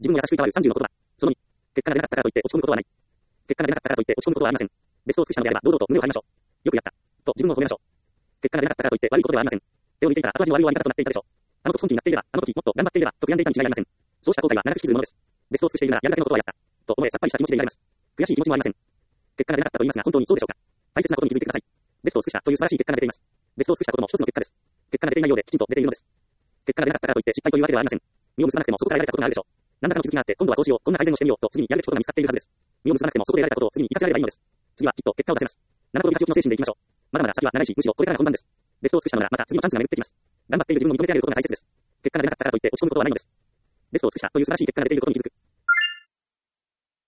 自分を優しくいたわる30の言葉。その2、結果が出なかったからといって落ち込むことはない。結果が出なかったからといって落ち込むことはありません。ベストを尽くしたのであれば、堂々と胸を張りましょう。よくやった。と自分を褒めましょう。結果が出なかったからといって悪いことではありません。手を抜いていたら後味の悪い終わり方となっていたでしょう。あの時本気になっていれば、あの時もっと頑張っていれば、と悔やんでいたに違いありません。そうした後悔は長く引きずるものです。ベストを尽くしているならやるだけのことはやった。と思えさっぱりした気持ちでいられます。悔しい気持ちもありません。結果が出なかったと言いますが、本当にそうでしょうか。大切なことに気づいてください。ベストを尽くしたという素晴らしい結果が出ています。ベストを尽くしたことも一つの結果です。結果が出ていないようできちんと出ているのです。結果が出なかったからといって失敗というわけではありません。身を結ばなくてもそこから得られたことがあるでしょう。何らかの気づきがあって、今度はこうしよう、こんな改善をしてみようと次にやるべきことが見つかっているはずです。身を結ばなくてもそこで得られたことを次に活かせられればいいのです。次はきっと結果を出せます。7通り勝ち置きの精神でいきましょう。まだまだ先は長いし、むしろこれからが本番です。ベストを尽くしたのならまた次のチャンスが巡ってきます。頑張っている自分を認めてあげることが大切です。結果が出なかったからといって落ち込むことはないのです。ベストを尽くしたという素晴らしい結果が出ていることに気づく。